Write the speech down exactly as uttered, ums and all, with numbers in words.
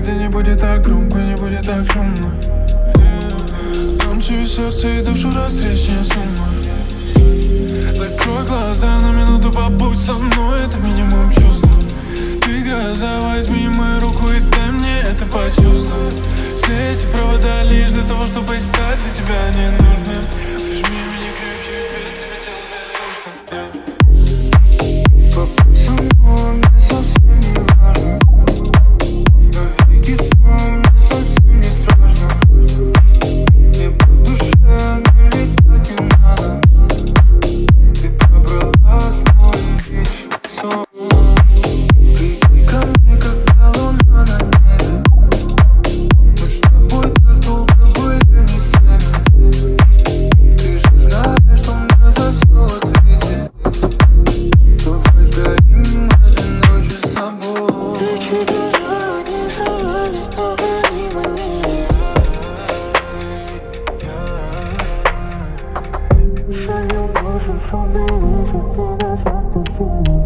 где не будет так громко, не будет так шумно. Громче сердце и душу растрещи с ума. Закрой глаза на минуту, побудь со мной, это минимум чувств. Ты гроза, возьми мою руку и дай мне это почувствовать. Все эти провода лишь для того, чтобы стать для тебя ненужным. Прижми меня крепче, без тебя тело бездушно. Побудь со мной, мне совсем не важно. Навеки сон, мне совсем не страшно. Небо в душе, мне летать не надо. Ты пробралась в мой вечный сон. Приди ко мне, когда луна на небе. Мы с тобой так долго были не семя. Ты же знаешь, что мне за все ответит. Давай сгорим этой ночью с тобой. Ты чудо желаний, желаний, погони манили. Шагнем больше, шумный ветер, ты нас отпустил.